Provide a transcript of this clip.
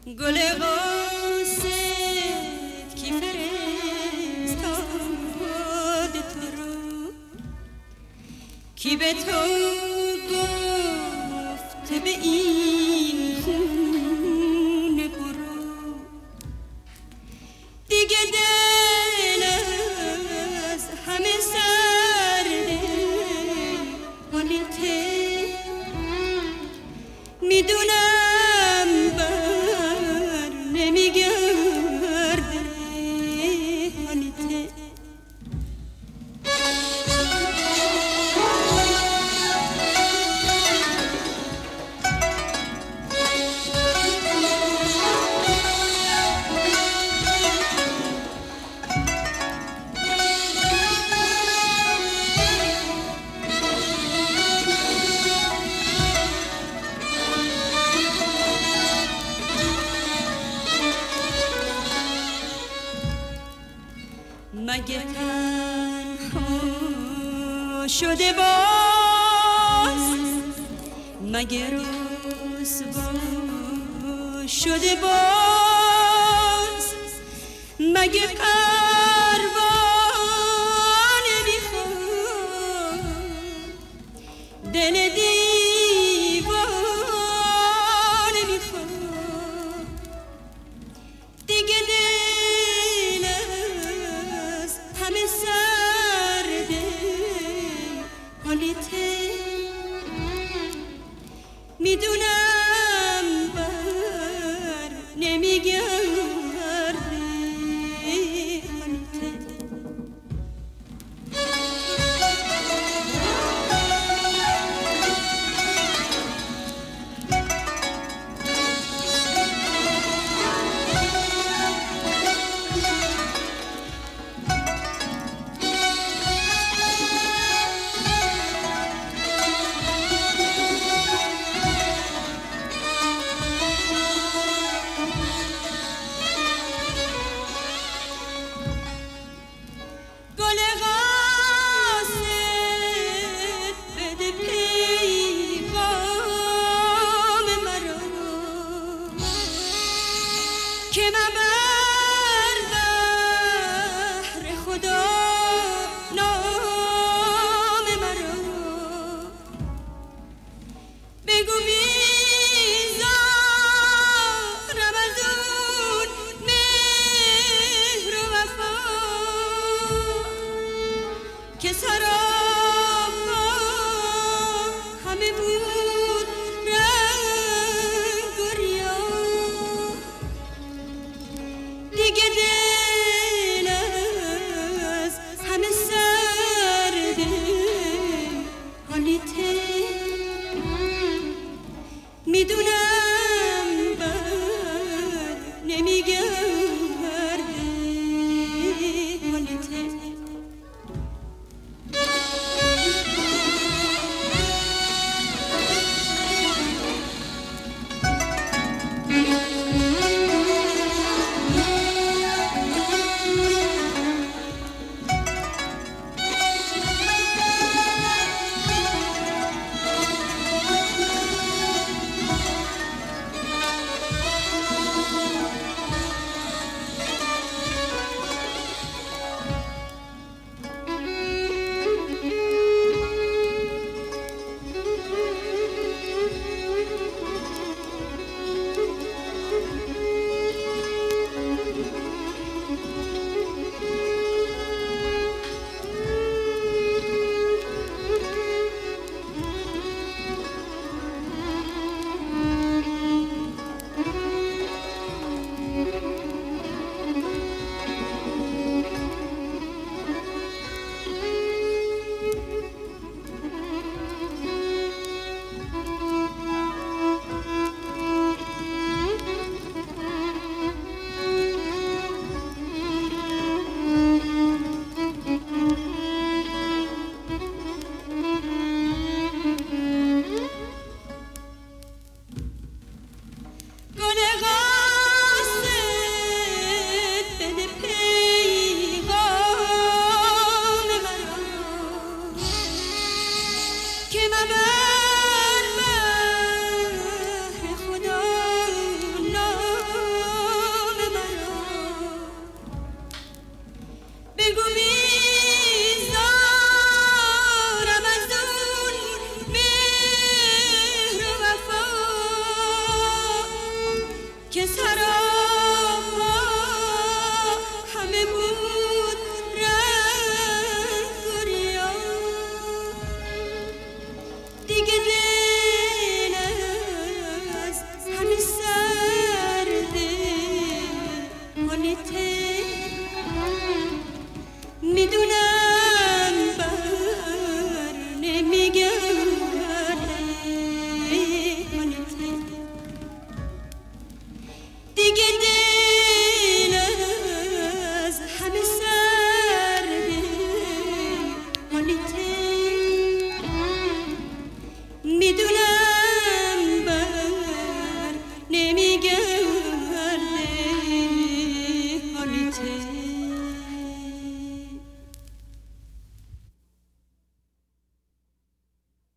گل قاصد کی فرستاد تو رو، کی به تو گفت به این خونه برو. دیگه دل از همه سرده حالیته، میدونم بر نمیگرده حالیته. مگه تنها شده باز، مگه رسوا شده باز، مگه پروانه میخواد دل دیوانه میخواد. دیگه دل از همه سرده حالیته، میدونم بر نمیگرده حالیته. گل قاصد بده پیغام مرا که مبر بهر خدا نام مرا. بگو بیزارم از اون مهر و وفا که سراپا همه بود رنگ و ریا. که سرا